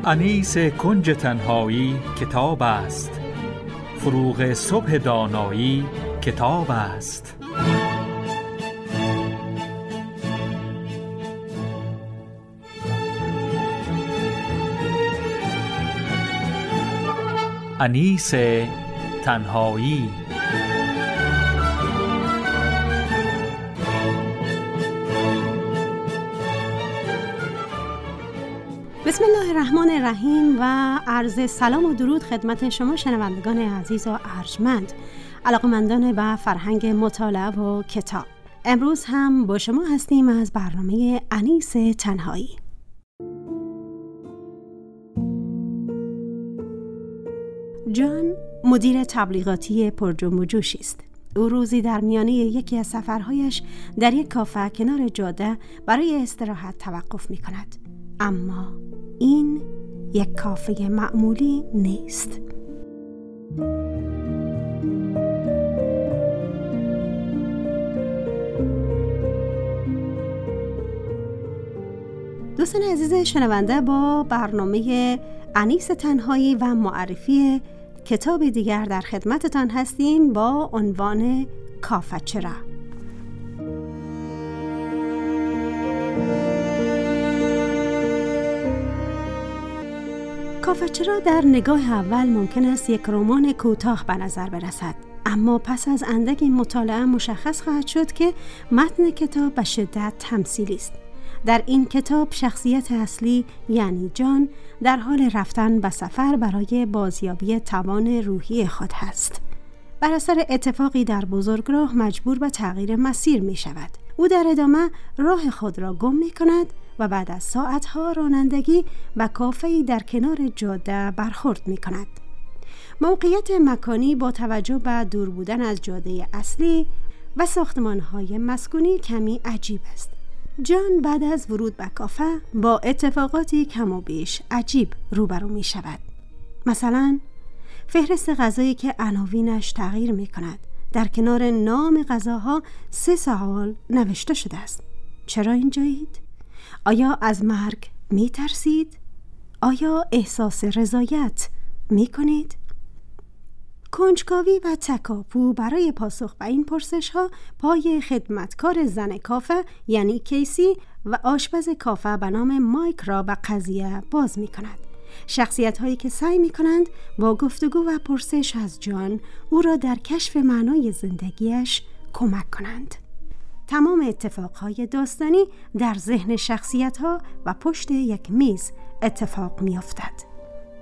انیس کنج تنهایی کتاب است، فروغ صبح دانایی کتاب است. انیس تنهایی. بسم الله الرحمن الرحیم و عرض سلام و درود خدمت شما شنوندگان عزیز و ارجمند، علاقه‌مندان به فرهنگ مطالعه و کتاب. امروز هم با شما هستیم از برنامه انیس تنهایی. جان مدیر تبلیغاتی پرجنب و جوشی است. او روزی در میانه یکی از سفرهایش در یک کافه کنار جاده برای استراحت توقف می کند. اما این یک کافه معمولی نیست. دوستان عزیز شنونده، با برنامه انیس تنهایی و معرفی کتاب دیگر در خدمتتان هستیم با عنوان کافه چرا. کافه چرا در نگاه اول ممکن است یک رمان کوتاه به نظر برسد، اما پس از اندکی مطالعه مشخص خواهد شد که متن کتاب به شدت تمثیلی است. در این کتاب شخصیت اصلی یعنی جان در حال رفتن به سفر برای بازیابی توان روحی خود است. بر اثر اتفاقی در بزرگراه مجبور به تغییر مسیر می شود. او در ادامه راه خود را گم می کند و بعد از ساعتها رانندگی به کافه‌ای در کنار جاده برخورد می کند. موقعیت مکانی با توجه به دور بودن از جاده اصلی و ساختمان‌های مسکونی کمی عجیب است. جان بعد از ورود به کافه با اتفاقاتی کم و بیش عجیب روبرو می شود. مثلا فهرست غذایی که عناوینش تغییر می کند. در کنار نام غذاها 3 سوال نوشته شده است. چرا اینجایید؟ آیا از مرگ می ترسید؟ آیا احساس رضایت می کنید؟ کنجکاوی و تکاپو برای پاسخ به این پرسش ها پای خدمتکار زن کافه یعنی کیسی و آشپز کافه به نام مایک را به قضیه باز می کند. شخصیت هایی که سعی می کنند با گفتگو و پرسش از جان او را در کشف معنای زندگیش کمک کنند. تمام اتفاقهای داستانی در ذهن شخصیت ها و پشت یک میز اتفاق می افتد.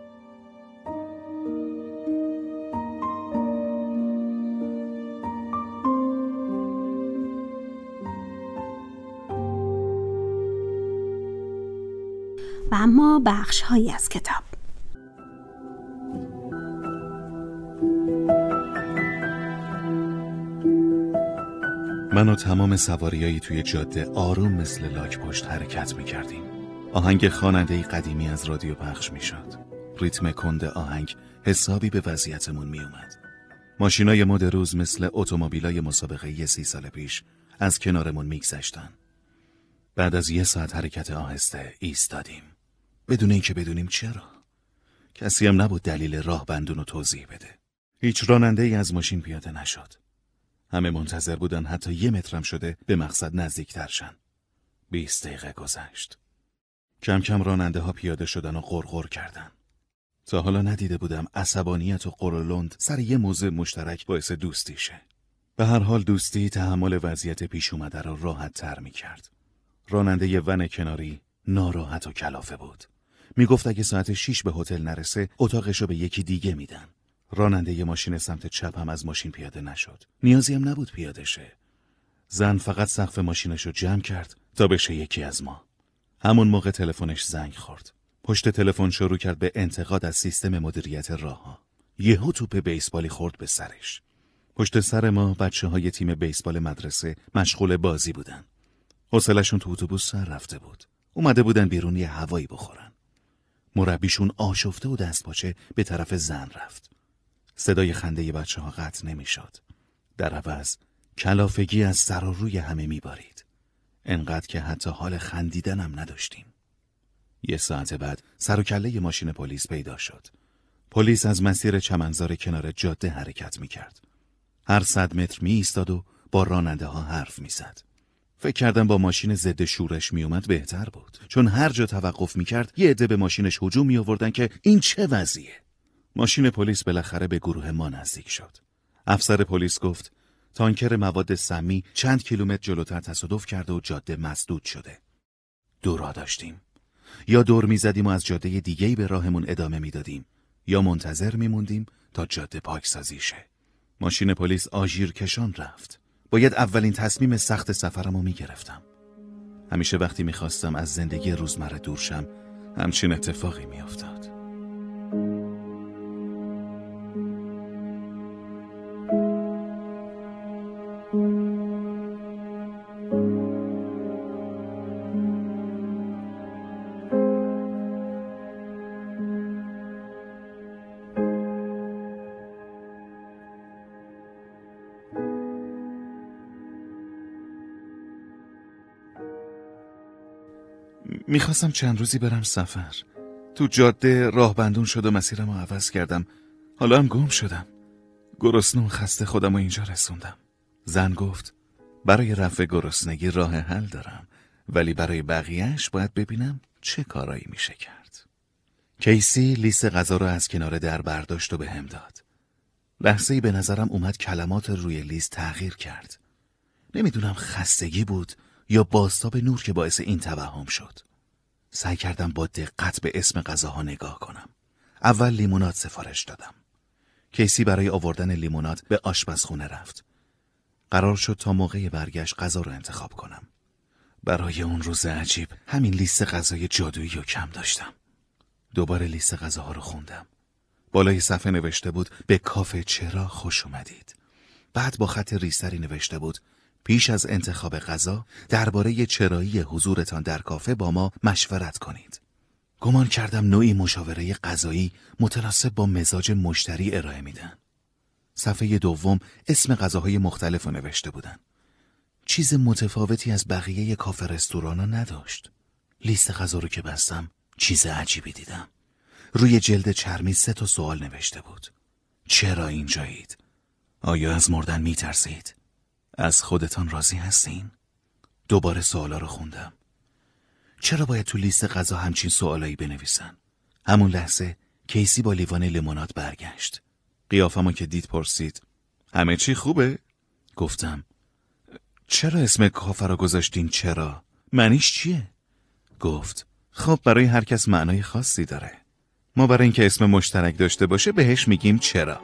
و اما بخش هایی از کتاب. من و تمام سواریایی توی جاده آروم مثل لاک پشت حرکت می کردیم. آهنگ خواننده‌ای قدیمی از رادیو پخش می شد. ریتم کند آهنگ حسابی به وضعیتمون می اومد. ماشینای مد روز مثل اتومبیلای مسابقه 30 سال پیش از کنارمون می گذشتن. بعد از 1 ساعت حرکت آهسته ایستادیم. بدون اینکه بدونیم چرا. کسی هم نبود دلیل راه بندون رو توضیح بده. هیچ راننده‌ای از ماشین پیاده نشد. همه منتظر بودن حتی 1 مترم شده به مقصد نزدیکتر شن. 20 دقیقه گذشت. کم کم راننده ها پیاده شدن و غرغر کردن. تا حالا ندیده بودم عصبانیت و قرولند سر یه موضوع مشترک باعث دوستی شه. به هر حال دوستی تحمل وضعیت پیش اومده رو راحت تر می کرد. راننده ی ون کناری ناراحت و کلافه بود. می گفت اگه ساعت 6 به هتل نرسه اتاقشو به یکی دیگه میدن. راننده ی ماشین سمت چپ هم از ماشین پیاده نشد. نیازی هم نبود پیاده شه. زن فقط سقف ماشینشو جمع کرد تا بشه یکی از ما. همون موقع تلفنش زنگ خورد. پشت تلفن شروع کرد به انتقاد از سیستم مدیریت راهها. یهو توپ بیسبالی خورد به سرش. پشت سر ما بچه‌های تیم بیسبال مدرسه مشغول بازی بودن. حوصله‌شون تو اتوبوس سر رفته بود. اومده بودن بیرون یه هوایی بخورن. مربیشون آشفته و دستپاچه به طرف زن رفت. صدای خنده بچه‌ها قطع نمی‌شد. در عوض کلافگی از سر و روی همه می‌بارید. انقدر که حتی حال خندیدنم نداشتیم. 1 ساعت بعد سر و کله ماشین پلیس پیدا شد. پلیس از مسیر چمنزار کنار جاده حرکت می‌کرد. هر 100 متر می‌ایستاد و با راننده ها حرف می‌زد. فکر کردم با ماشین ضد شورش میومد بهتر بود، چون هر جا توقف می‌کرد یه عده به ماشینش هجوم می‌آوردن که این چه وضعیه. ماشین پلیس بالاخره به گروه ما نزدیک شد. افسر پلیس گفت تانکر مواد سمی چند کیلومتر جلوتر تصادف کرده و جاده مسدود شده. 2 راه داشتیم. یا دور می‌زدیم و از جاده دیگه‌ای به راهمون ادامه میدادیم، یا منتظر میموندیم تا جاده پاکسازی شه. ماشین پلیس آژیر کشان رفت. باید اولین تصمیم سخت سفرمو میگرفتم. همیشه وقتی میخواستم از زندگی روزمره دور شم، همچین اتفاقی میافتاد. میخواستم چند روزی برم سفر. تو جاده راه بندون شد و مسیرمو عوض کردم. حالا هم گم شدم. گرسنه و خسته خودمو اینجا رسوندم. زن گفت برای رفع گرسنگی راه حل دارم، ولی برای بقیهش باید ببینم چه کارایی میشه کرد. کیسی لیست غذا رو از کنار در برداشت و بهم داد. لحظه‌ای به نظرم اومد کلمات روی لیست تغییر کرد. نمیدونم خستگی بود یا بازتاب نور که باعث این توهم شد. سعی کردم با دقت به اسم غذاها نگاه کنم. اول لیموناد سفارش دادم. کیسی برای آوردن لیموناد به آشپزخونه رفت. قرار شد تا موقع برگشت غذا رو انتخاب کنم. برای اون روز عجیب همین لیست غذای جادویی رو کم داشتم. دوباره لیست غذاها رو خوندم. بالای صفحه نوشته بود به کافه چرا خوش اومدید. بعد با خط ریزتری نوشته بود پیش از انتخاب غذا درباره چرایی حضورتان در کافه با ما مشورت کنید. گمان کردم نوعی مشاوره غذایی متناسب با مزاج مشتری ارائه میدن. صفحه دوم اسم غذاهای مختلف رو نوشته بودن. چیز متفاوتی از بقیه کافه رستورانا نداشت. لیست غذا رو که بستم چیز عجیبی دیدم. روی جلد چرمی 3 سوال نوشته بود. چرا اینجایید؟ آیا از مردن میترسید؟ از خودتان راضی هستین؟ دوباره سوالا رو خوندم. چرا باید تو لیست غذا همچین سوالایی بنویسن؟ همون لحظه کیسی با لیوان لیموناد برگشت. قیافمو که دید پرسید همه چی خوبه؟ گفتم چرا اسم کافه رو گذاشتین چرا؟ معنیش چیه؟ گفت خب برای هر کس معنای خاصی داره. ما برای اینکه اسم مشترک داشته باشه بهش میگیم چرا.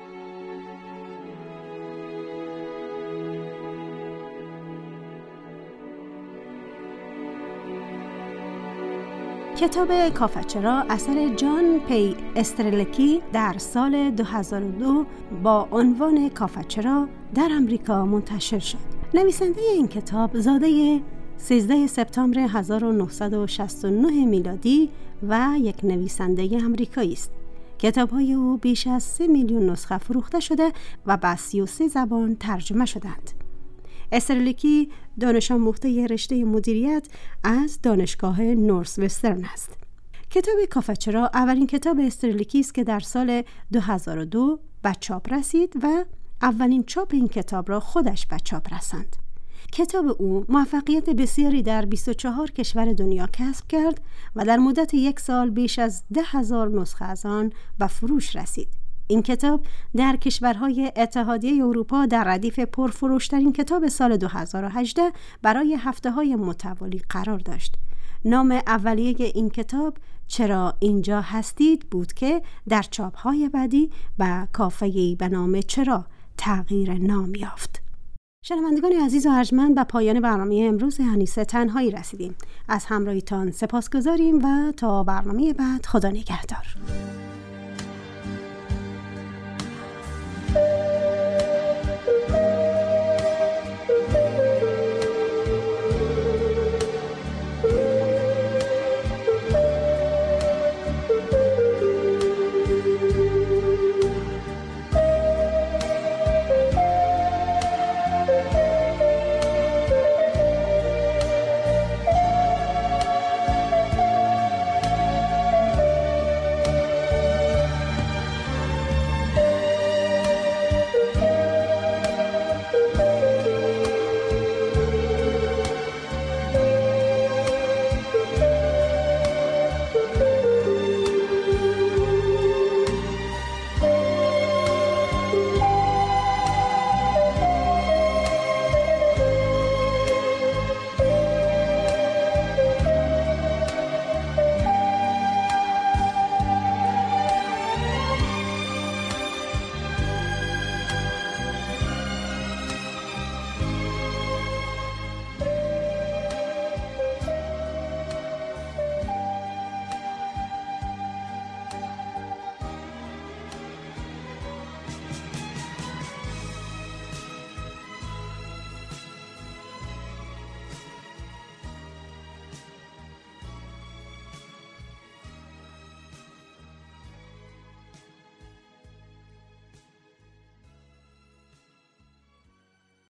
کتاب کافه چرا اثر جان پی استرلکی در سال 2002 با عنوان کافه چرا در امریکا منتشر شد. نویسنده این کتاب زاده 13 سپتامبر 1969 میلادی و یک نویسنده امریکایی است. کتاب‌های او بیش از 3 میلیون نسخه فروخته شده و به 33 زبان ترجمه شدند. استرلکی دانش آموخته رشته مدیریت از دانشگاه نورث وسترن است. کتاب کافه چرا اولین کتاب استرلکی است که در سال 2002 به چاپ رسید و اولین چاپ این کتاب را خودش به چاپ رساند. کتاب او موفقیت بسیاری در 24 کشور دنیا کسب کرد و در مدت 1 سال بیش از 10,000 نسخه از آن به فروش رسید. این کتاب در کشورهای اتحادیه اروپا در ردیف پرفروشترین کتاب سال 2018 برای هفته‌های متوالی قرار داشت. نام اولیه این کتاب چرا اینجا هستید بود که در چاپ‌های بعدی به کافه‌ای به نام چرا تغییر نام یافت. شنوندگان عزیز و ارجمند، به پایان برنامه امروز انیسه تنهایی رسیدیم. از همراهیتان سپاسگزاریم و تا برنامه بعد خدا نگهدار.